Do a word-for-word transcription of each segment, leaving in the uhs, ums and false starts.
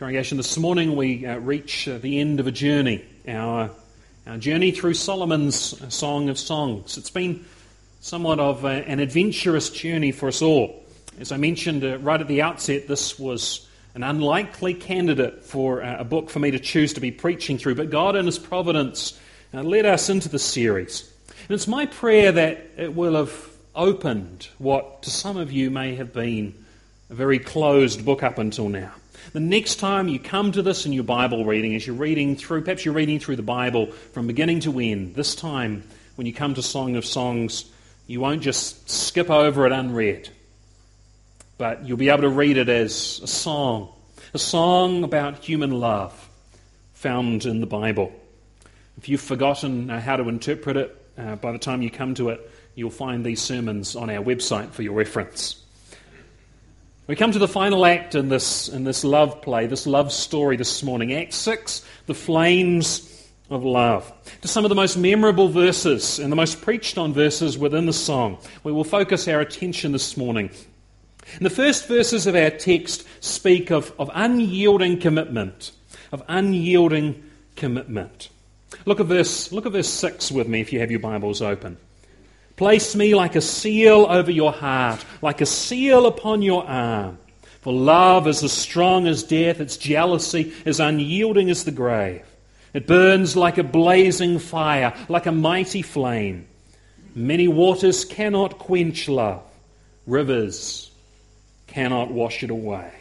Congregation, this morning we uh, reach uh, the end of a journey, our, our journey through Solomon's Song of Songs. It's been somewhat of a, an adventurous journey for us all. As I mentioned uh, right at the outset, this was an unlikely candidate for uh, a book for me to choose to be preaching through, but God in His providence uh, led us into the series. And it's my prayer that it will have opened what to some of you may have been a very closed book up until now. The next time you come to this in your Bible reading, as you're reading through, perhaps you're reading through the Bible from beginning to end, this time when you come to Song of Songs, you won't just skip over it unread, but you'll be able to read it as a song, a song about human love found in the Bible. If you've forgotten how to interpret it, uh, by the time you come to it, you'll find these sermons on our website for your reference. We come to the final act in this in this love play, this love story this morning. Act six, the flames of love. To some of the most memorable verses and the most preached on verses within the song, we will focus our attention this morning. And the first verses of our text speak of, of unyielding commitment, of unyielding commitment. Look at verse, look at verse six with me if you have your Bibles open. Place me like a seal over your heart, like a seal upon your arm. For love is as strong as death, its jealousy is unyielding as the grave. It burns like a blazing fire, like a mighty flame. Many waters cannot quench love. Rivers cannot wash it away.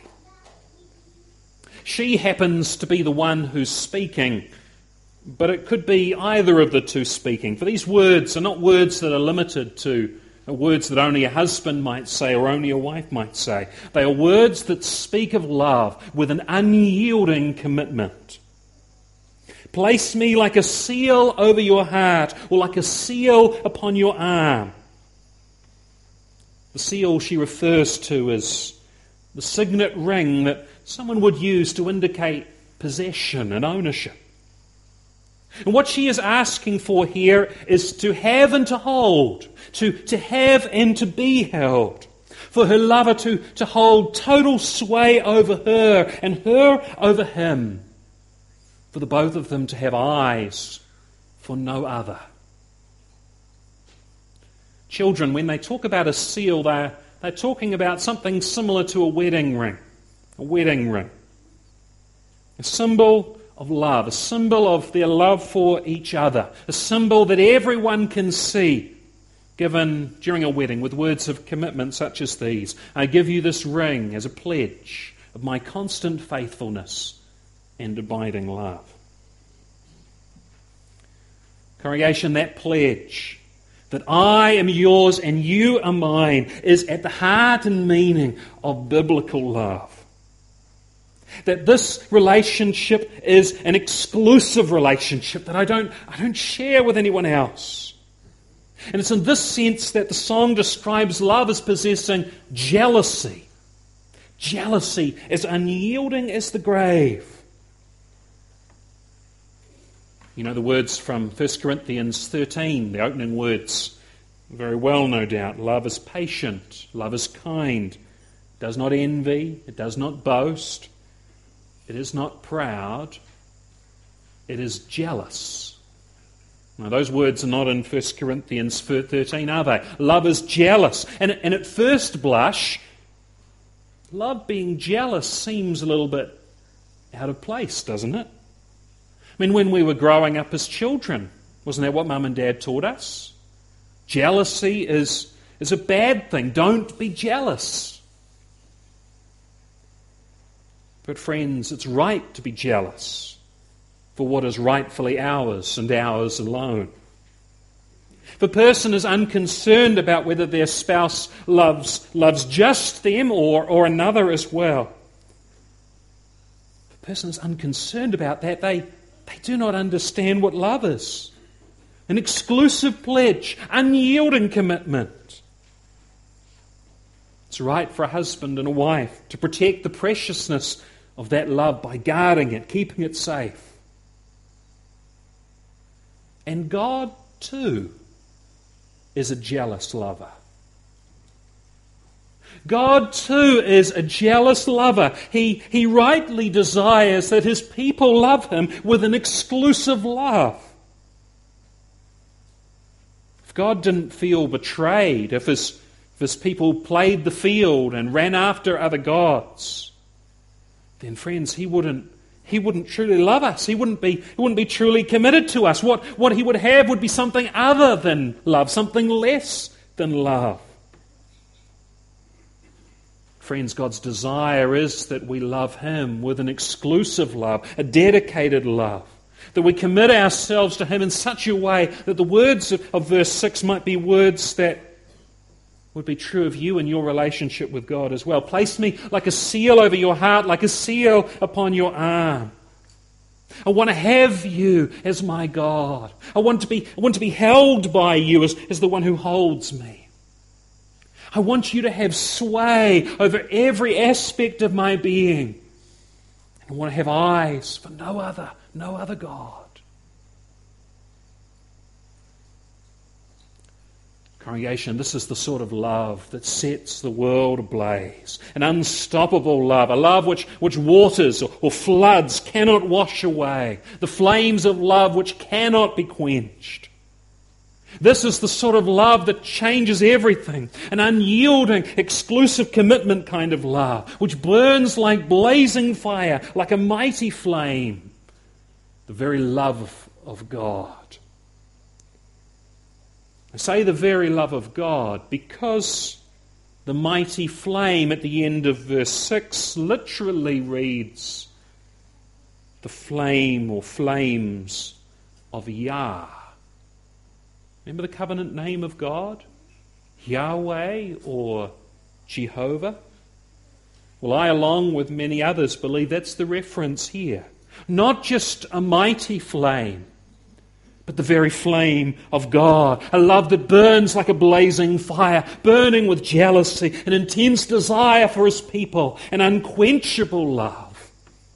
She happens to be the one who's speaking, but it could be either of the two speaking. For these words are not words that are limited to words that only a husband might say or only a wife might say. They are words that speak of love with an unyielding commitment. Place me like a seal over your heart, or like a seal upon your arm. The seal she refers to as the signet ring that someone would use to indicate possession and ownership. And what she is asking for here is to have and to hold, to, to have and to be held, for her lover to, to hold total sway over her and her over him, for the both of them to have eyes for no other. Children, when they talk about a seal, they're, they're talking about something similar to a wedding ring, a wedding ring, a symbol of love, a symbol of their love for each other, a symbol that everyone can see given during a wedding with words of commitment such as these. I give you this ring as a pledge of my constant faithfulness and abiding love. Congregation, that pledge that I am yours and you are mine is at the heart and meaning of biblical love. That this relationship is an exclusive relationship that I don't, I don't share with anyone else. And it's in this sense that the song describes love as possessing jealousy. Jealousy as unyielding as the grave. You know the words from First Corinthians thirteen, the opening words, very well no doubt. Love is patient, love is kind, it does not envy, it does not boast. It is not proud, it is jealous. Now those words are not in First Corinthians thirteen, are they? Love is jealous. And, and at first blush, love being jealous seems a little bit out of place, doesn't it? I mean, when we were growing up as children, wasn't that what Mum and Dad taught us? Jealousy is, is a bad thing. Don't be jealous. But friends, it's right to be jealous for what is rightfully ours and ours alone. If a person is unconcerned about whether their spouse loves, loves just them or, or another as well, if a person is unconcerned about that, they, they do not understand what love is. An exclusive pledge, unyielding commitment. It's right for a husband and a wife to protect the preciousness of that love by guarding it, keeping it safe. And God, too, is a jealous lover. God too is a jealous lover. He, he rightly desires that his people love him with an exclusive love. If God didn't feel betrayed, if his, if his people played the field and ran after other gods, then friends, he wouldn't He wouldn't truly love us. He wouldn't be, he wouldn't be truly committed to us. What, what he would have would be something other than love, something less than love. Friends, God's desire is that we love him with an exclusive love, a dedicated love, that we commit ourselves to him in such a way that the words of, of verse six might be words that would be true of you and your relationship with God as well. Place me like a seal over your heart, like a seal upon your arm. I want to have you as my God. I want to be, I want to be held by you as, as the one who holds me. I want you to have sway over every aspect of my being. I want to have eyes for no other, no other God. Congregation, this is the sort of love that sets the world ablaze. An unstoppable love, a love which, which waters or, or floods cannot wash away. The flames of love which cannot be quenched. This is the sort of love that changes everything. An unyielding, exclusive commitment kind of love, which burns like blazing fire, like a mighty flame. The very love of God. I say the very love of God because the mighty flame at the end of verse six literally reads the flame or flames of Yah. Remember the covenant name of God? Yahweh or Jehovah? Well, I, along with many others, believe that's the reference here. Not just a mighty flame, but the very flame of God. A love that burns like a blazing fire, burning with jealousy, an intense desire for his people, an unquenchable love.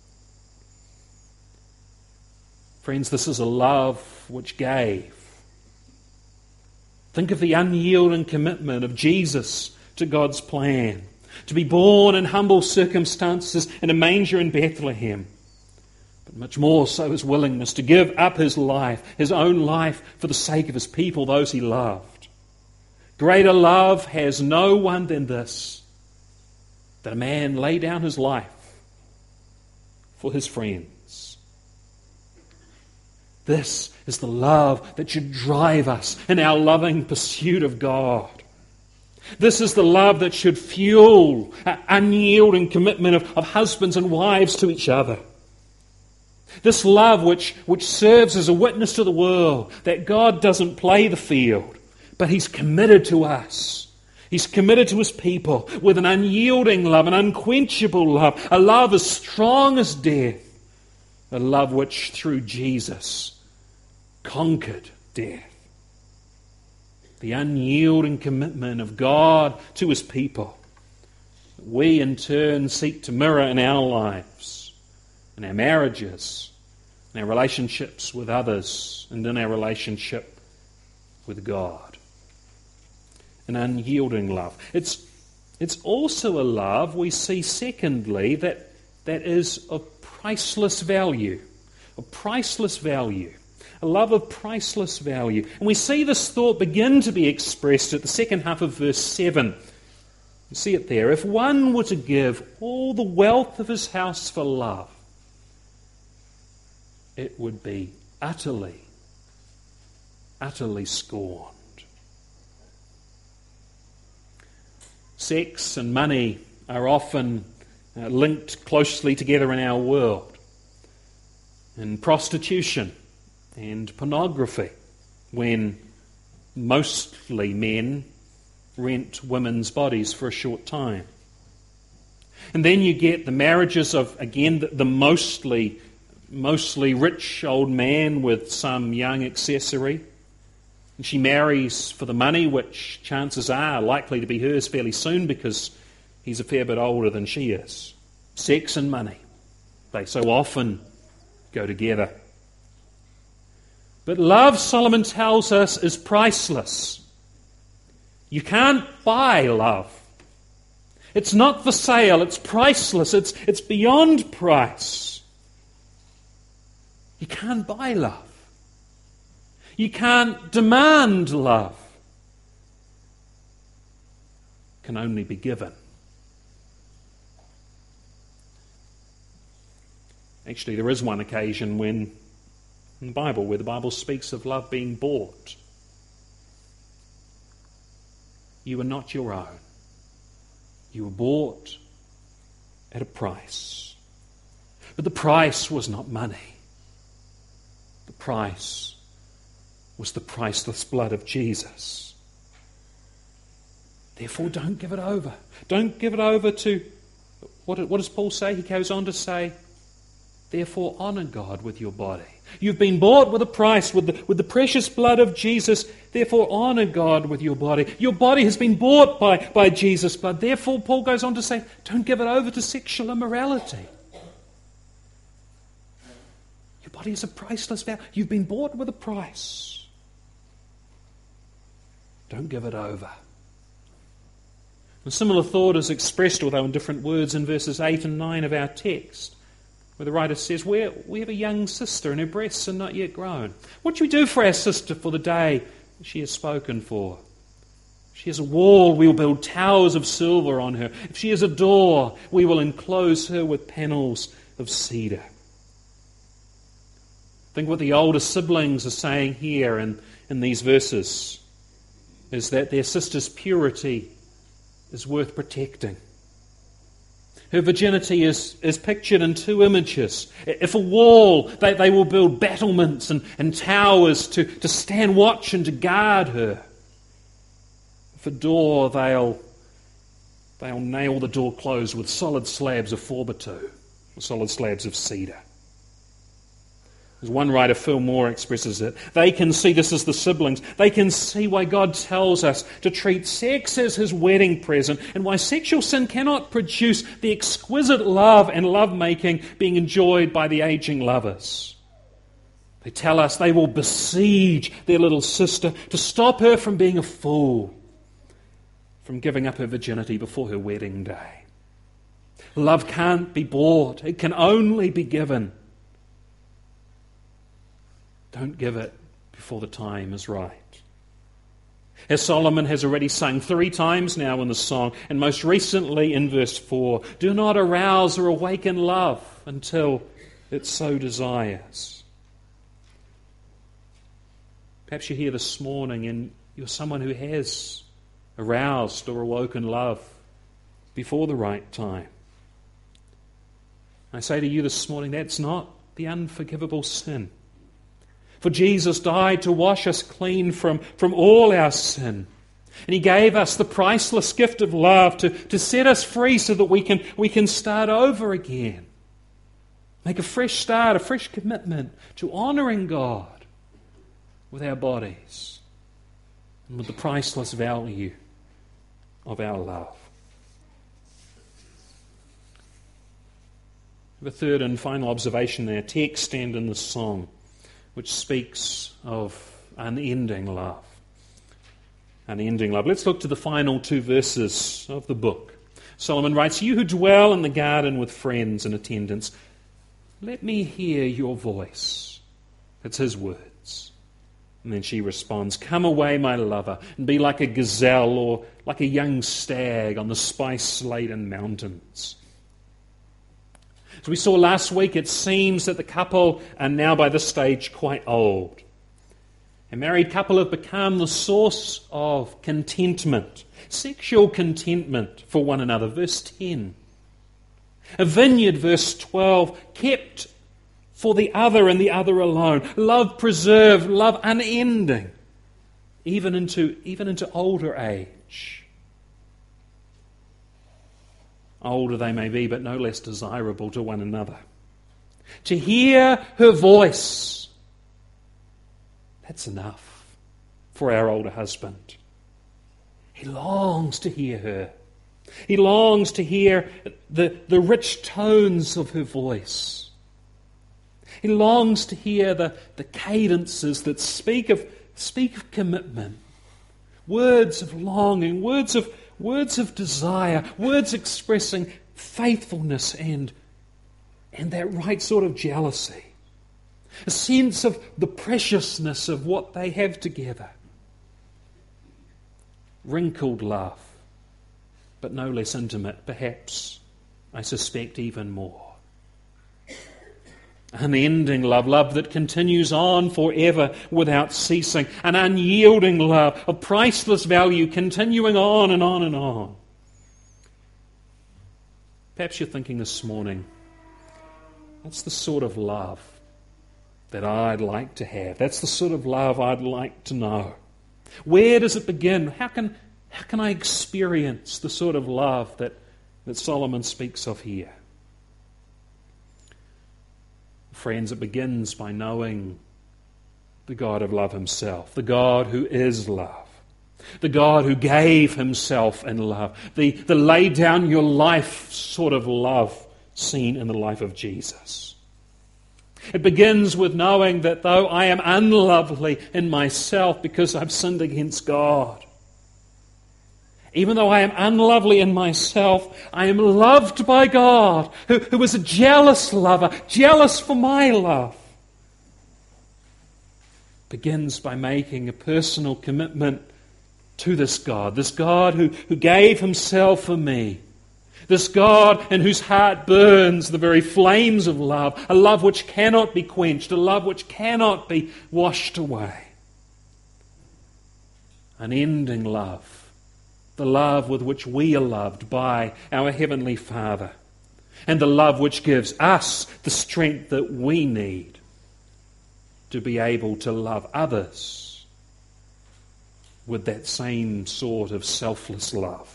Friends, this is a love which gave. Think of the unyielding commitment of Jesus to God's plan, to be born in humble circumstances in a manger in Bethlehem, but much more so his willingness to give up his life, his own life, for the sake of his people, those he loved. Greater love has no one than this, that a man lay down his life for his friends. This is the love that should drive us in our loving pursuit of God. This is the love that should fuel our unyielding commitment of, of husbands and wives to each other. This love which, which serves as a witness to the world that God doesn't play the field, but he's committed to us. He's committed to his people with an unyielding love, an unquenchable love, a love as strong as death, a love which through Jesus conquered death. The unyielding commitment of God to his people. We in turn seek to mirror in our lives, in our marriages, in our relationships with others, and in our relationship with God. An unyielding love. It's, it's also a love we see, secondly, that, that is of priceless value. Of priceless value. A love of priceless value. And we see this thought begin to be expressed at the second half of verse seven. You see it there. If one were to give all the wealth of his house for love, it would be utterly, utterly scorned. Sex and money are often uh, linked closely together in our world. And prostitution and pornography, when mostly men rent women's bodies for a short time. And then you get the marriages of, again, the, the mostly mostly rich old man with some young accessory. And she marries for the money, which chances are likely to be hers fairly soon because he's a fair bit older than she is. Sex and money, they so often go together. But love, Solomon tells us, is priceless. You can't buy love. It's not for sale. It's priceless. It's, it's beyond price. You can't buy love. You can't demand love. It can only be given. Actually, there is one occasion when, in the Bible, where the Bible speaks of love being bought. You were not your own. You were bought at a price. But the price was not money. The price was the priceless blood of Jesus. Therefore, don't give it over. Don't give it over to, what, what does Paul say? He goes on to say, therefore honour God with your body. You've been bought with a price, with the, with the precious blood of Jesus. Therefore honour God with your body. Your body has been bought by, by Jesus' blood. Therefore, Paul goes on to say, don't give it over to sexual immorality. Your body is a priceless value. You've been bought with a price. Don't give it over. A similar thought is expressed, although in different words, in verses eight and nine of our text, where the writer says, We're, we have a young sister and her breasts are not yet grown. What do we do for our sister for the day she is spoken for? If she is a wall, we will build towers of silver on her. If she is a door, we will enclose her with panels of cedar. Think what the older siblings are saying here in, in these verses is that their sister's purity is worth protecting. Her virginity is, is pictured in two images. If a wall, they, they will build battlements and, and towers to, to stand watch and to guard her. If a door, they'll, they'll nail the door closed with solid slabs of four by two, or solid slabs of cedar. As one writer, Phil Moore, expresses it, they can see, this is the siblings, they can see why God tells us to treat sex as his wedding present and why sexual sin cannot produce the exquisite love and lovemaking being enjoyed by the aging lovers. They tell us they will besiege their little sister to stop her from being a fool, from giving up her virginity before her wedding day. Love can't be bought. It can only be given. Don't give it before the time is right. As Solomon has already sung three times now in the song, and most recently in verse four, do not arouse or awaken love until it so desires. Perhaps you're here this morning and you're someone who has aroused or awoken love before the right time. I say to you this morning, that's not the unforgivable sin. For Jesus died to wash us clean from, from all our sin. And he gave us the priceless gift of love to, to set us free so that we can, we can start over again. Make a fresh start, a fresh commitment to honouring God with our bodies and with the priceless value of our love. The third and final observation in our text and in the song, which speaks of unending love. Unending love. Let's look to the final two verses of the book. Solomon writes, you who dwell in the garden with friends and attendants, let me hear your voice. That's his words. And then she responds, come away, my lover, and be like a gazelle or like a young stag on the spice-laden mountains. As we saw last week, it seems that the couple are now by this stage quite old. A married couple have become the source of contentment, sexual contentment for one another. Verse ten. A vineyard, verse twelve, kept for the other and the other alone. Love preserved, love unending, even into, even into older age. Older they may be, but no less desirable to one another. To hear her voice, that's enough for our older husband. He longs to hear her. He longs to hear the, the rich tones of her voice. He longs to hear the, the cadences that speak of, speak of commitment, words of longing, words of, words of desire, words expressing faithfulness and, and that right sort of jealousy. A sense of the preciousness of what they have together. Wrinkled love, but no less intimate, perhaps, I suspect even more. Unending love, love that continues on forever without ceasing. An unyielding love of priceless value continuing on and on and on. Perhaps you're thinking this morning, that's the sort of love that I'd like to have. That's the sort of love I'd like to know. Where does it begin? How can, how can I experience the sort of love that, that Solomon speaks of here? Friends, it begins by knowing the God of love himself, the God who is love, the God who gave himself in love, the, the lay down your life sort of love seen in the life of Jesus. It begins with knowing that though I am unlovely in myself because I've sinned against God, even though I am unlovely in myself, I am loved by God, who, who is a jealous lover, jealous for my love. Begins by making a personal commitment to this God, this God who, who gave himself for me, this God in whose heart burns the very flames of love, a love which cannot be quenched, a love which cannot be washed away. Unending love, the love with which we are loved by our Heavenly Father, and the love which gives us the strength that we need to be able to love others with that same sort of selfless love.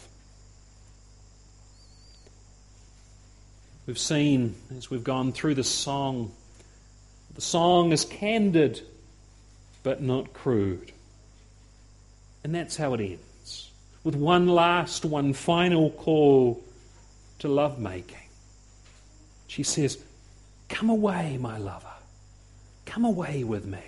We've seen, as we've gone through the song, the song is candid but not crude. And that's how it ends, with one last, one final call to lovemaking. She says, "Come away, my lover. Come away with me."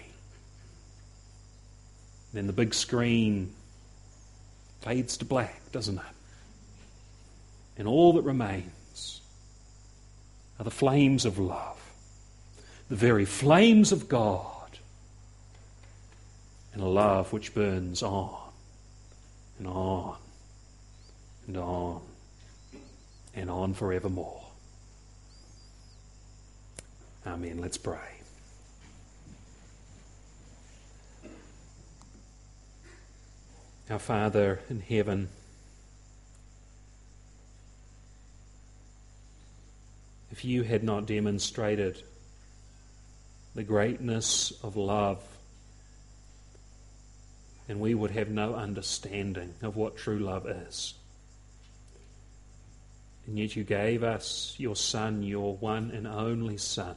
Then the big screen fades to black, doesn't it? And all that remains are the flames of love, the very flames of God, and a love which burns on and on and on and on forevermore. Amen. Let's pray. Our Father in heaven, if you had not demonstrated the greatness of love, then we would have no understanding of what true love is. And yet you gave us your Son, your one and only Son,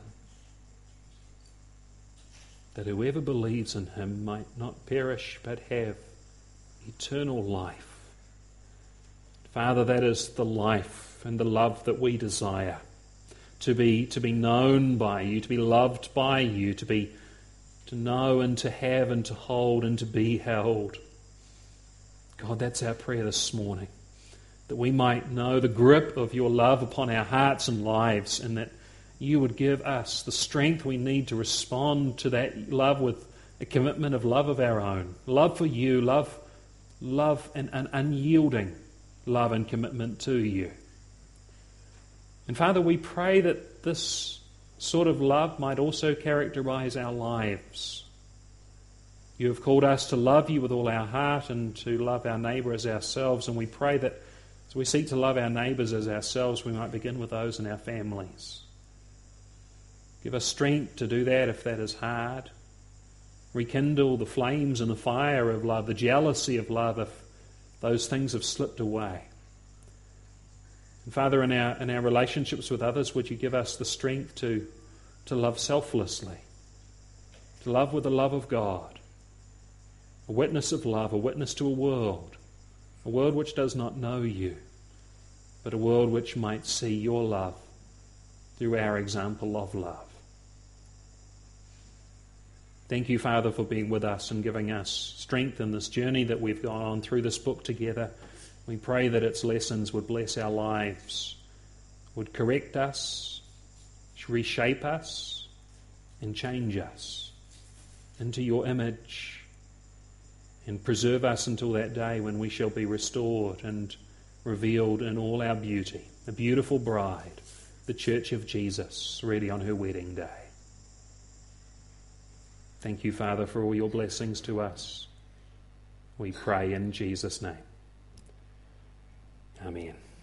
that whoever believes in him might not perish but have eternal life. Father, that is the life and the love that we desire. To be, to be known by you, to be loved by you, to be to know and to have and to hold and to be held. God, that's our prayer this morning, that we might know the grip of your love upon our hearts and lives, and that you would give us the strength we need to respond to that love with a commitment of love of our own, love for you, love, love and an unyielding love and commitment to you. And Father, we pray that this sort of love might also characterize our lives. You have called us to love you with all our heart and to love our neighbour as ourselves, and we pray that as we seek to love our neighbours as ourselves, we might begin with those in our families. Give us strength to do that if that is hard. Rekindle the flames and the fire of love, the jealousy of love if those things have slipped away. And Father, in our in our relationships with others, would you give us the strength to, to love selflessly, to love with the love of God, a witness of love, a witness to a world, a world which does not know you, but a world which might see your love through our example of love. Thank you, Father, for being with us and giving us strength in this journey that we've gone on through this book together. We pray that its lessons would bless our lives, would correct us, reshape us, and change us into your image, and preserve us until that day when we shall be restored and revealed in all our beauty, the beautiful bride, the Church of Jesus, ready on her wedding day. Thank you, Father, for all your blessings to us. We pray in Jesus' name. Amen.